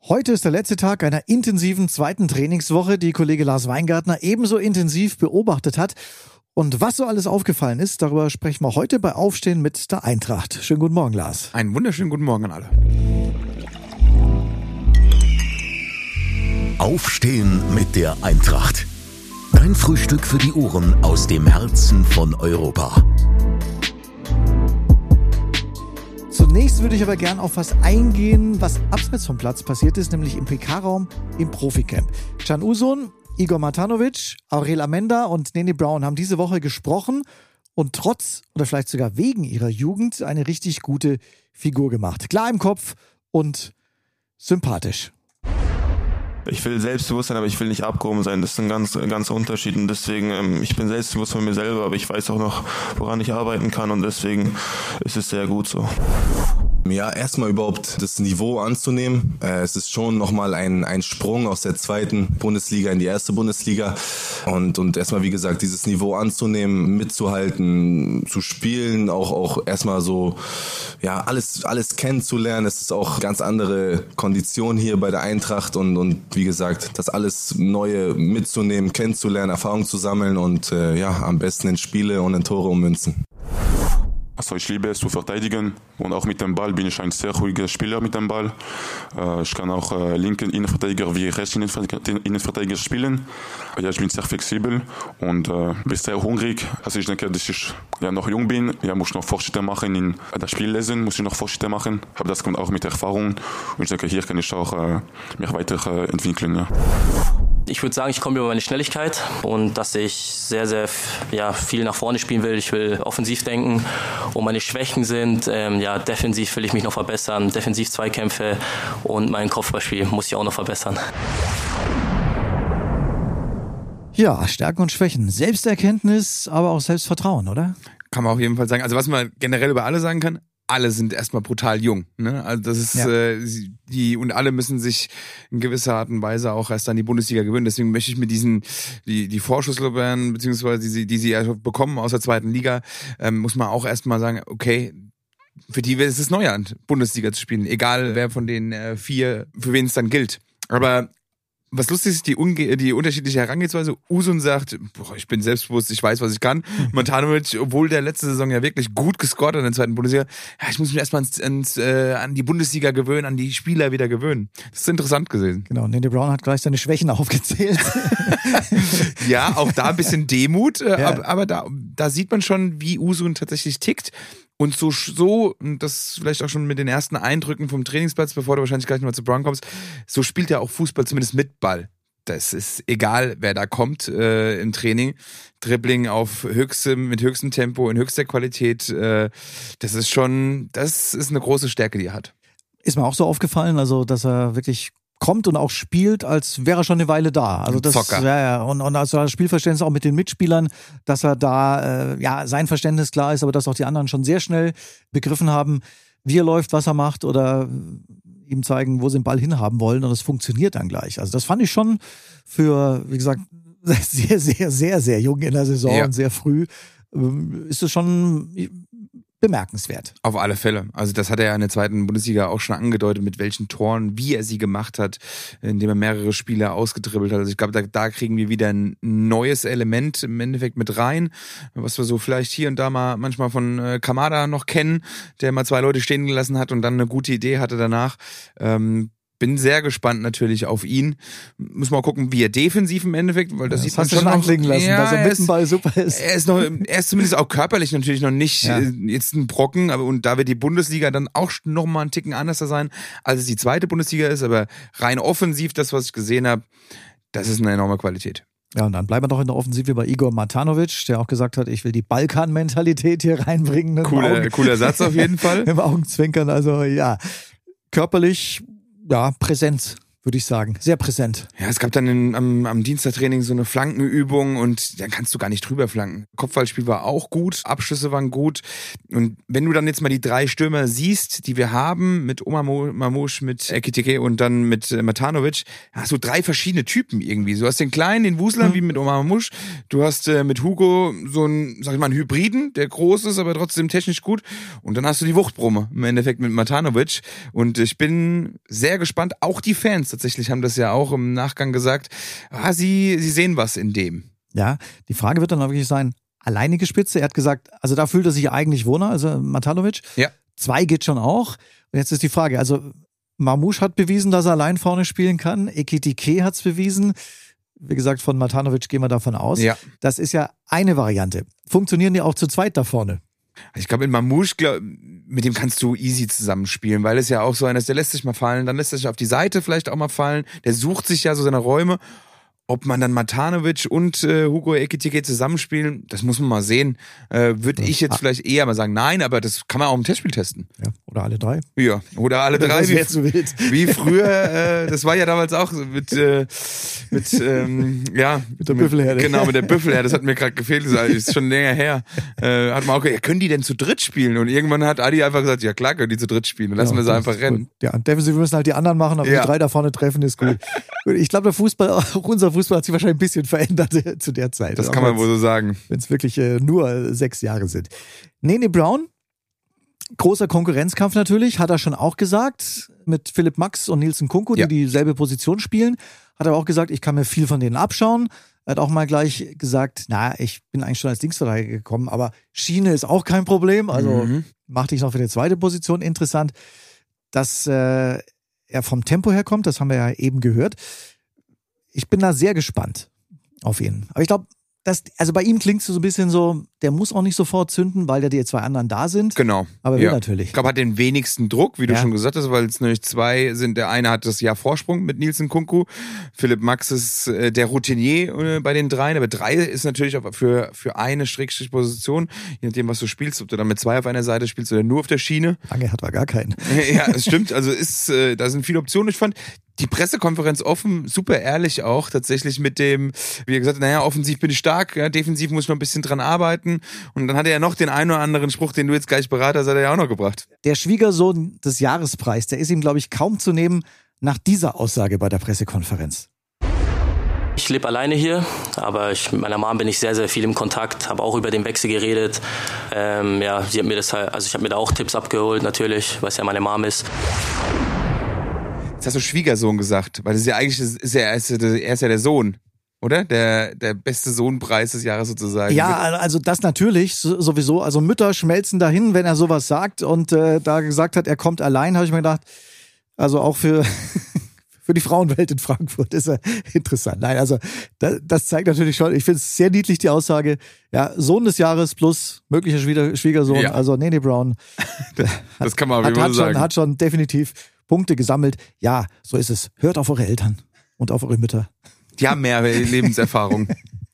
Heute ist der letzte Tag einer intensiven zweiten Trainingswoche, die Kollege Lars Weingartner ebenso intensiv beobachtet hat. Und was so alles aufgefallen ist, darüber sprechen wir heute bei Aufstehen mit der Eintracht. Schönen guten Morgen, Lars. Einen wunderschönen guten Morgen an alle. Aufstehen mit der Eintracht. Dein Frühstück für die Ohren aus dem Herzen von Europa. Zunächst würde ich aber gern auf was eingehen, was abseits vom Platz passiert ist, nämlich im PK-Raum im Proficamp. Can Uzun, Igor Matanovic, Aurel Amenda und Nene Brown haben diese Woche gesprochen und trotz oder vielleicht sogar wegen ihrer Jugend eine richtig gute Figur gemacht. Klar im Kopf und sympathisch. Ich will selbstbewusst sein, aber ich will nicht abgehoben sein. Das ist ein ganz Unterschied. Und deswegen, ich bin selbstbewusst von mir selber, aber ich weiß auch noch, woran ich arbeiten kann. Und deswegen ist es sehr gut so. Ja, erstmal überhaupt das Niveau anzunehmen. Es ist schon nochmal ein Sprung aus der zweiten Bundesliga in die erste Bundesliga. Und erstmal, wie gesagt, dieses Niveau anzunehmen, mitzuhalten, zu spielen, auch erstmal so, ja, alles kennenzulernen. Es ist auch ganz andere Kondition hier bei der Eintracht und wie gesagt, das alles Neue mitzunehmen, kennenzulernen, Erfahrung zu sammeln und am besten in Spiele und in Tore ummünzen. Also ich liebe es zu verteidigen und auch mit dem Ball bin ich ein sehr ruhiger Spieler mit dem Ball. Ich kann auch linken Innenverteidiger wie rechten Innenverteidiger spielen. Ja, ich bin sehr flexibel und bin sehr hungrig. Also ich denke, dass ich noch jung bin. Ja, muss noch Fortschritte machen in das Spiel lesen, muss ich noch Fortschritte machen. Aber das kommt auch mit Erfahrung und ich denke, hier kann ich auch mich weiterentwickeln. Ja. Ich würde sagen, ich komme über meine Schnelligkeit und dass ich sehr, sehr viel nach vorne spielen will. Ich will offensiv denken und meine Schwächen sind, defensiv will ich mich noch verbessern, defensiv Zweikämpfe und mein Kopfballspiel muss ich auch noch verbessern. Ja, Stärken und Schwächen, Selbsterkenntnis, aber auch Selbstvertrauen, oder? Kann man auf jeden Fall sagen. Also was man generell über alle sagen kann, alle sind erstmal brutal jung, ne? Also das ist und alle müssen sich in gewisser Art und Weise auch erst an die Bundesliga gewöhnen. Deswegen möchte ich mit die Vorschusslorbeeren beziehungsweise die sie ja bekommen aus der zweiten Liga, muss man auch erstmal sagen, okay, für die ist es Neuland, Bundesliga zu spielen, egal wer von den 4 für wen es dann gilt. Aber was lustig ist, die unterschiedliche Herangehensweise. Uzun sagt, ich bin selbstbewusst, ich weiß, was ich kann. Matanovic, obwohl der letzte Saison ja wirklich gut gescored hat in der zweiten Bundesliga, ich muss mich erstmal an die Bundesliga gewöhnen, an die Spieler wieder gewöhnen. Das ist interessant gewesen. Genau, Nene Brown hat gleich seine Schwächen aufgezählt. Ja, auch da ein bisschen Demut, aber da sieht man schon, wie Uzun tatsächlich tickt. Und so, das vielleicht auch schon mit den ersten Eindrücken vom Trainingsplatz, bevor du wahrscheinlich gleich nochmal zu Brown kommst, so spielt er auch Fußball zumindest mit Ball. Das ist egal, wer da kommt im Training. Dribbling mit höchstem Tempo, in höchster Qualität. Das ist eine große Stärke, die er hat. Ist mir auch so aufgefallen, also dass er wirklich kommt und auch spielt, als wäre er schon eine Weile da. Also das, Zocker. Ja. Und also das Spielverständnis auch mit den Mitspielern, dass er da, sein Verständnis klar ist, aber dass auch die anderen schon sehr schnell begriffen haben, wie er läuft, was er macht oder ihm zeigen, wo sie den Ball hinhaben wollen und das funktioniert dann gleich. Also das fand ich schon für, wie gesagt, sehr, sehr, sehr, sehr jung in der Saison und sehr früh, ist es schon bemerkenswert. Auf alle Fälle. Also das hat er ja in der zweiten Bundesliga auch schon angedeutet, mit welchen Toren, wie er sie gemacht hat, indem er mehrere Spieler ausgedribbelt hat. Also ich glaube, da kriegen wir wieder ein neues Element im Endeffekt mit rein, was wir so vielleicht hier und da mal manchmal von Kamada noch kennen, der mal 2 Leute stehen gelassen hat und dann eine gute Idee hatte danach. Bin sehr gespannt natürlich auf ihn. Muss mal gucken, wie er defensiv im Endeffekt, weil das sieht man schon anklingen lassen, dass er mit dem Ball super ist. Er ist zumindest auch körperlich natürlich noch nicht jetzt ein Brocken, und da wird die Bundesliga dann auch noch mal einen Ticken anders sein, als es die zweite Bundesliga ist, aber rein offensiv, das, was ich gesehen habe, das ist eine enorme Qualität. Ja, und dann bleiben wir doch in der Offensive bei Igor Matanovic, der auch gesagt hat, ich will die Balkan-Mentalität hier reinbringen. Cooler Satz auf jeden Fall. Im Augenzwinkern, also ja, körperlich, Präsenz würde ich sagen. Sehr präsent. Ja, es gab dann am Dienstagtraining so eine Flankenübung und dann kannst du gar nicht drüber flanken. Kopfballspiel war auch gut, Abschlüsse waren gut. Und wenn du dann jetzt mal die 3 Stürmer siehst, die wir haben, mit Omar Mamouche, mit Ekitike und dann mit Matanovic, hast du 3 verschiedene Typen irgendwie. Du hast den Kleinen, den Wusler, wie mit Omar Mamouche. Du hast mit Hugo so einen, sag ich mal, einen Hybriden, der groß ist, aber trotzdem technisch gut. Und dann hast du die Wuchtbrumme im Endeffekt mit Matanovic. Und ich bin sehr gespannt, auch die Fans tatsächlich haben das ja auch im Nachgang gesagt, sie sehen was in dem. Ja, die Frage wird dann auch wirklich sein, alleinige Spitze. Er hat gesagt, also da fühlt er sich eigentlich wohner, also Matanovic. Ja. 2 geht schon auch. Und jetzt ist die Frage, also Mamouche hat bewiesen, dass er allein vorne spielen kann. Ekitike hat es bewiesen. Wie gesagt, von Matanovic gehen wir davon aus. Ja. Das ist ja eine Variante. Funktionieren die auch zu zweit da vorne? Ich glaube, in Mamouche, mit dem kannst du easy zusammenspielen, weil es ja auch so einer ist, der lässt sich mal fallen, dann lässt er sich auf die Seite vielleicht auch mal fallen, der sucht sich ja so seine Räume. Ob man dann Matanovic und Hugo Ekitike zusammenspielen, das muss man mal sehen. Würde ich jetzt vielleicht eher mal sagen, nein, aber das kann man auch im Testspiel testen. Ja, oder alle 3. Ja, oder alle 3. Das wäre zu wild. Wie früher, das war ja damals auch mit der Büffelherde. Genau, mit der Büffelherde, das hat mir gerade gefehlt, das ist schon länger her. Hat man auch gesagt, ja, können die denn zu dritt spielen? Und irgendwann hat Adi einfach gesagt, ja klar können die zu dritt spielen, dann lassen wir sie einfach rennen. Ja, defensiv müssen halt die anderen machen, aber die 3 da vorne treffen ist gut. Ich glaube, unser Fußball hat sich wahrscheinlich ein bisschen verändert zu der Zeit. Das kann man wohl so sagen. Wenn es wirklich nur 6 Jahre sind. Nene Brown, großer Konkurrenzkampf natürlich, hat er schon auch gesagt, mit Philipp Max und Nielsen Kunku, die dieselbe Position spielen, hat er auch gesagt, ich kann mir viel von denen abschauen. Er hat auch mal gleich gesagt, ich bin eigentlich schon als Linksverteidiger gekommen, aber Schiene ist auch kein Problem, also mach dich noch für die zweite Position interessant. Dass er vom Tempo her kommt, das haben wir ja eben gehört. Ich bin da sehr gespannt auf ihn. Aber ich glaube, also bei ihm klingt es so ein bisschen so, der muss auch nicht sofort zünden, weil ja die 2 anderen da sind. Genau. Aber will natürlich. Ich glaube, hat den wenigsten Druck, wie du schon gesagt hast, weil es nämlich 2 sind. Der eine hat das Jahr Vorsprung mit Nielsen Kunku. Philipp Max ist der Routinier bei den 3. Aber 3 ist natürlich auch für eine Position, je nachdem, was du spielst, ob du dann mit 2 auf einer Seite spielst oder nur auf der Schiene. Lange hat er gar keinen. Ja, das stimmt. Also da sind viele Optionen. Ich fand die Pressekonferenz offen, super ehrlich auch, tatsächlich mit dem, wie er gesagt hat, offensiv bin ich stark, defensiv muss ich noch ein bisschen dran arbeiten. Und dann hat er ja noch den einen oder anderen Spruch, den du jetzt gleich beraten hast, hat er ja auch noch gebracht. Der Schwiegersohn des Jahrespreis, der ist ihm, glaube ich, kaum zu nehmen nach dieser Aussage bei der Pressekonferenz. Ich lebe alleine hier, aber mit meiner Mom bin ich sehr, sehr viel im Kontakt, habe auch über den Wechsel geredet. Sie hat mir ich habe mir da auch Tipps abgeholt, natürlich, weil es ja meine Mom ist. Jetzt hast du Schwiegersohn gesagt, weil das ist ja eigentlich, er ist ja der Sohn, oder? Der beste Sohnpreis des Jahres sozusagen. Ja, also das natürlich, sowieso. Also Mütter schmelzen dahin, wenn er sowas sagt. Und da gesagt hat, er kommt allein, habe ich mir gedacht, also auch für die Frauenwelt in Frankfurt ist er interessant. Nein, also das zeigt natürlich schon, ich finde es sehr niedlich, die Aussage, ja, Sohn des Jahres plus möglicher Schwiegersohn, also Nene Brown. Das kann man auf jeden Fall sagen. Hat schon definitiv Punkte gesammelt. Ja, so ist es. Hört auf eure Eltern und auf eure Mütter. Die haben mehr Lebenserfahrung.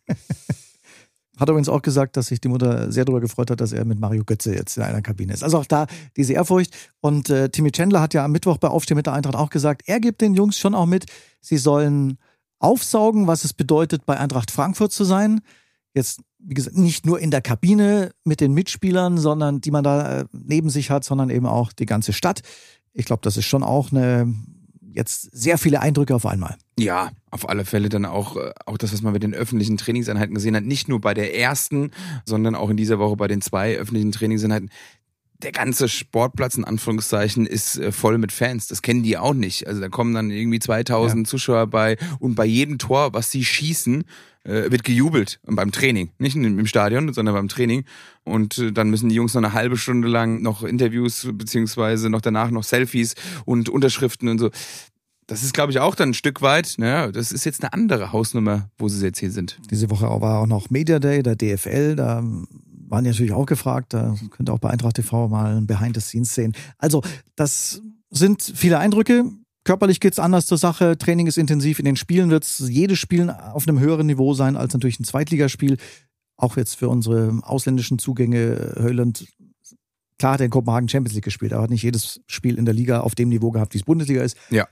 Hat übrigens auch gesagt, dass sich die Mutter sehr darüber gefreut hat, dass er mit Mario Götze jetzt in einer Kabine ist. Also auch da diese Ehrfurcht. Und Timmy Chandler hat ja am Mittwoch bei Aufstehen mit der Eintracht auch gesagt, er gibt den Jungs schon auch mit, sie sollen aufsaugen, was es bedeutet, bei Eintracht Frankfurt zu sein. Jetzt, wie gesagt, nicht nur in der Kabine mit den Mitspielern, sondern die man da neben sich hat, sondern eben auch die ganze Stadt. Ich glaube, das ist schon auch jetzt sehr viele Eindrücke auf einmal. Ja, auf alle Fälle dann auch das, was man mit den öffentlichen Trainingseinheiten gesehen hat. Nicht nur bei der ersten, sondern auch in dieser Woche bei den 2 öffentlichen Trainingseinheiten. Der ganze Sportplatz, in Anführungszeichen, ist voll mit Fans. Das kennen die auch nicht. Also da kommen dann irgendwie 2000 Zuschauer bei und bei jedem Tor, was sie schießen, wird gejubelt. Und beim Training. Nicht im Stadion, sondern beim Training. Und dann müssen die Jungs noch eine halbe Stunde lang noch Interviews, beziehungsweise noch danach noch Selfies und Unterschriften und so. Das ist, glaube ich, auch dann ein Stück weit, das ist jetzt eine andere Hausnummer, wo sie jetzt hier sind. Diese Woche war auch noch Media Day, der DFL, da waren die natürlich auch gefragt, da könnt ihr auch bei Eintracht TV mal ein Behind the Scenes sehen. Also, das sind viele Eindrücke. Körperlich geht's anders zur Sache, Training ist intensiv, in den Spielen wird's jedes Spiel auf einem höheren Niveau sein als natürlich ein Zweitligaspiel. Auch jetzt für unsere ausländischen Zugänge, Höland, klar hat er in Kopenhagen Champions League gespielt, aber hat nicht jedes Spiel in der Liga auf dem Niveau gehabt, wie es Bundesliga ist. Ja.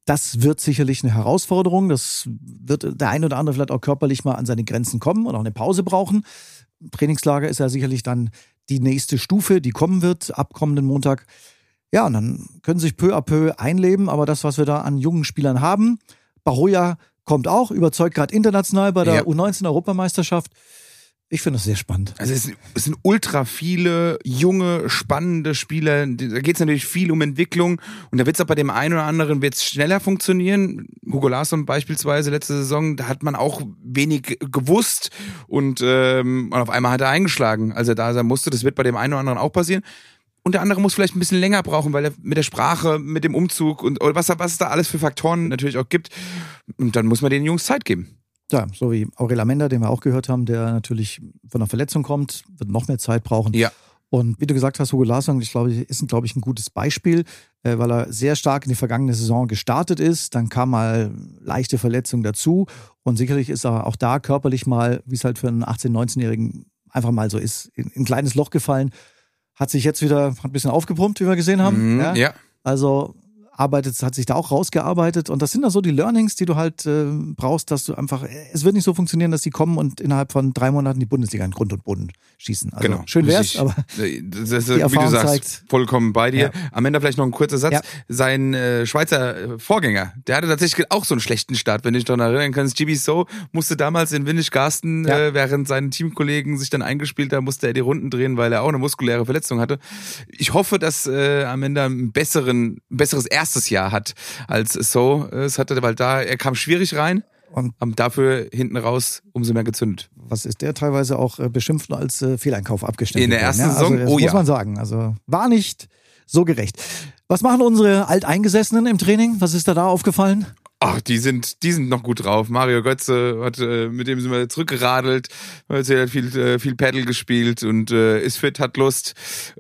Das wird sicherlich eine Herausforderung. Das wird der eine oder andere vielleicht auch körperlich mal an seine Grenzen kommen und auch eine Pause brauchen. Trainingslager ist ja sicherlich dann die nächste Stufe, die kommen wird ab kommenden Montag. Ja, und dann können sie sich peu à peu einleben. Aber das, was wir da an jungen Spielern haben, Baroja kommt auch, überzeugt gerade international bei der U19-Europameisterschaft. Ich finde das sehr spannend. Also es sind ultra viele junge, spannende Spieler. Da geht es natürlich viel um Entwicklung. Und da wird es auch bei dem einen oder anderen wird's schneller funktionieren. Hugo Larsson beispielsweise letzte Saison, da hat man auch wenig gewusst. Und auf einmal hat er eingeschlagen, als er da sein musste. Das wird bei dem einen oder anderen auch passieren. Und der andere muss vielleicht ein bisschen länger brauchen, weil er mit der Sprache, mit dem Umzug und was es da alles für Faktoren natürlich auch gibt. Und dann muss man den Jungs Zeit geben. Ja, so wie Aurel Amenda, den wir auch gehört haben, der natürlich von einer Verletzung kommt, wird noch mehr Zeit brauchen. Ja. Und wie du gesagt hast, Hugo Larsson, ist ein gutes Beispiel, weil er sehr stark in die vergangene Saison gestartet ist. Dann kam mal leichte Verletzung dazu. Und sicherlich ist er auch da körperlich mal, wie es halt für einen 18-, 19-Jährigen einfach mal so ist, in ein kleines Loch gefallen. Hat sich jetzt wieder ein bisschen aufgepumpt, wie wir gesehen haben. Ja. Also hat sich da auch rausgearbeitet. Und das sind da so die Learnings, die du halt brauchst, dass du einfach, es wird nicht so funktionieren, dass die kommen und innerhalb von 3 Monaten die Bundesliga in Grund und Boden schießen. Also genau. Schön wär's, aber das ist, die Erfahrung wie du sagst, zeigt, vollkommen bei dir. Ja. Am Ende vielleicht noch ein kurzer Satz. Ja. Sein Schweizer Vorgänger, der hatte tatsächlich auch so einen schlechten Start, wenn du dich daran erinnern kannst. GB So musste damals in Windisch-Garsten, während seine Teamkollegen sich dann eingespielt haben, musste er die Runden drehen, weil er auch eine muskuläre Verletzung hatte. Ich hoffe, dass am Ende ein besseres erstes Jahr hat, als So es hatte, weil er kam schwierig rein und dafür hinten raus umso mehr gezündet. Was ist der teilweise auch beschimpft als Fehleinkauf abgestempelt? In der ersten Saison? Saison? Muss man sagen. Also war nicht so gerecht. Was machen unsere Alteingesessenen im Training? Was ist da aufgefallen? Ach, die sind noch gut drauf. Mario Götze mit dem sind wir zurückgeradelt, hat viel Paddle gespielt und ist fit, hat Lust.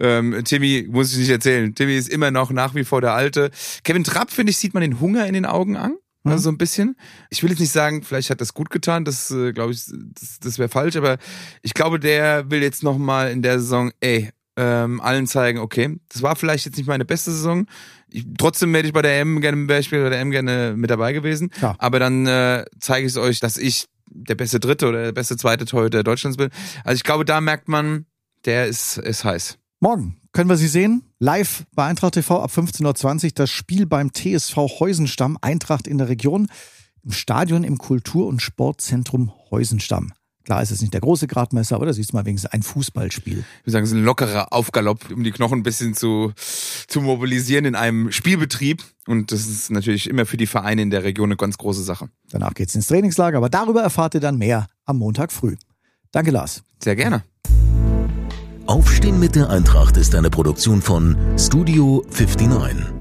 Timmy muss ich nicht erzählen. Timmy ist immer noch nach wie vor der Alte. Kevin Trapp, finde ich, sieht man den Hunger in den Augen an. Also so ein bisschen. Ich will jetzt nicht sagen, vielleicht hat das gut getan, das glaube ich, das wäre falsch, aber ich glaube, der will jetzt nochmal in der Saison, allen zeigen, okay, das war vielleicht jetzt nicht meine beste Saison. Trotzdem wäre ich bei der M gerne mit dabei gewesen. Ja. Aber dann zeige ich es euch, dass ich der beste dritte oder der beste zweite Torhüter Deutschlands bin. Also ich glaube, da merkt man, der ist heiß. Morgen können wir sie sehen. Live bei Eintracht TV ab 15:20 Uhr. Das Spiel beim TSV Heusenstamm. Eintracht in der Region. Im Stadion im Kultur- und Sportzentrum Heusenstamm. Klar ist es nicht der große Gradmesser, aber da siehst du mal wenigstens ein Fußballspiel. Ich würde sagen, es ist ein lockerer Aufgalopp, um die Knochen ein bisschen zu mobilisieren in einem Spielbetrieb. Und das ist natürlich immer für die Vereine in der Region eine ganz große Sache. Danach geht's ins Trainingslager, aber darüber erfahrt ihr dann mehr am Montag früh. Danke, Lars. Sehr gerne. Aufstehen mit der Eintracht ist eine Produktion von Studio 59.